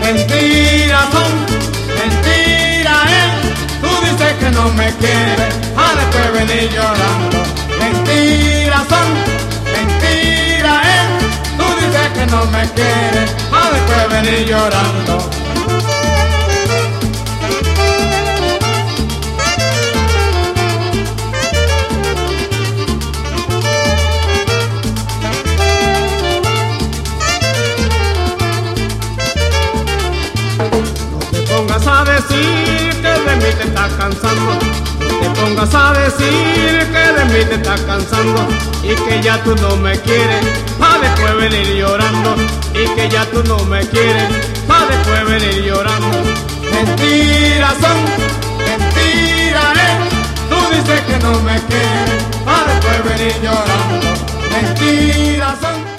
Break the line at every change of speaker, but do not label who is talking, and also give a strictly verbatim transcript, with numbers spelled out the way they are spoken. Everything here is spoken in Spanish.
Mentiras son, mentira es. Tú dices que no me quieres, a después venir llorando. Mentiras son, mentira es. Tú dices que no me quieres, a después venir llorando. No te pongas a decir que de mí te estás cansando. No te pongas a decir que de mí te estás cansando. Y que ya tú no me quieres, pa' después venir llorando. Y que ya tú no me quieres, pa' después venir llorando. Mentiras son, mentiras es. Tú dices que no me quieres, pa' después venir llorando. Mentiras son.